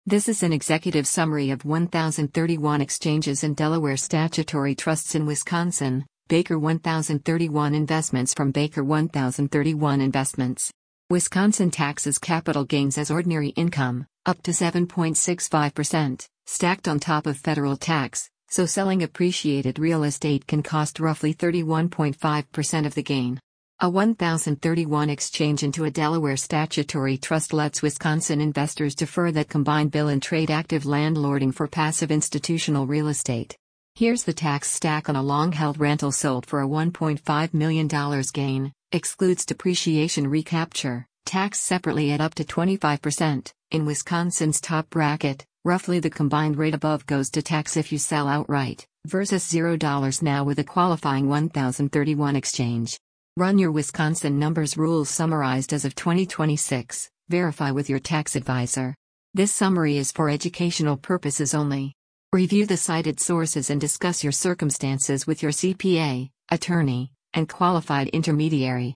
This is an executive summary of 1,031 exchanges and Delaware statutory trusts in Wisconsin. Baker 1,031 investments from Baker 1,031 investments. Wisconsin taxes capital gains as ordinary income, up to 7.65%, stacked on top of federal tax, so selling appreciated real estate can cost roughly 31.5% of the gain. A 1,031 exchange into a Delaware statutory trust lets Wisconsin investors defer that combined bill and trade active landlording for passive institutional real estate. Here's the tax stack on a long-held rental sold for a $1.5 million gain, excludes depreciation recapture, taxed separately at up to 25%. In Wisconsin's top bracket, roughly the combined rate above goes to tax if you sell outright, versus $0 now with a qualifying 1,031 exchange. Run your Wisconsin numbers rules summarized as of 2026, verify with your tax advisor. This summary is for educational purposes only. Review the cited sources and discuss your circumstances with your CPA, attorney, and qualified intermediary.